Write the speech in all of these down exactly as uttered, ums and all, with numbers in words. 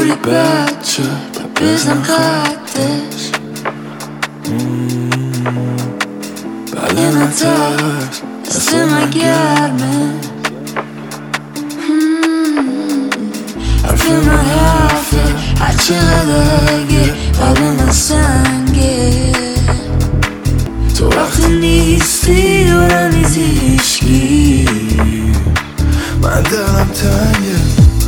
بودی بچه تا بزن خطش. بله نترس مثل من گرمه، حرف من حرفه هرچه قدرگه قلب من سنگه. تو وقتی نیستی دورم نیزی هیشگی، من دلم تنگه.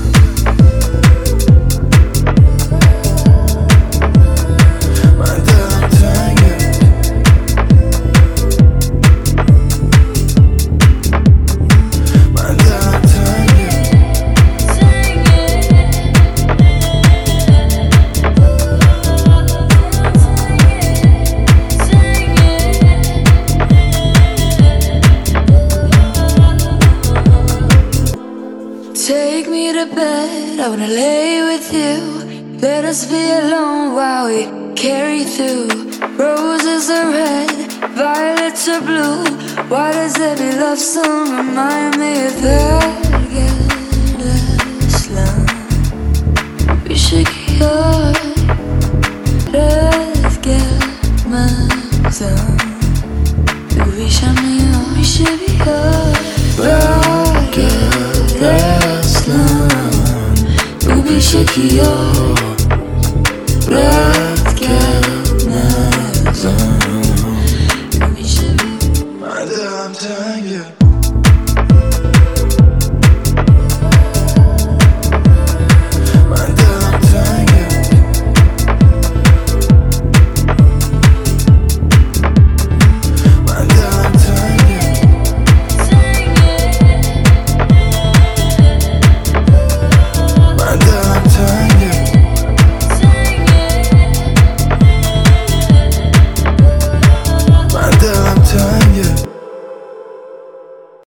من دلم تنگه. من دلم تنگه. Take me to bed, I wanna lay with you. Let us be alone while we carry through. Roses are red, violets are blue. Why does every love song remind me of Hergel's land? We should get Hergel's. We should be we should be Aslan, bu bir şekiyor. Bırak gel.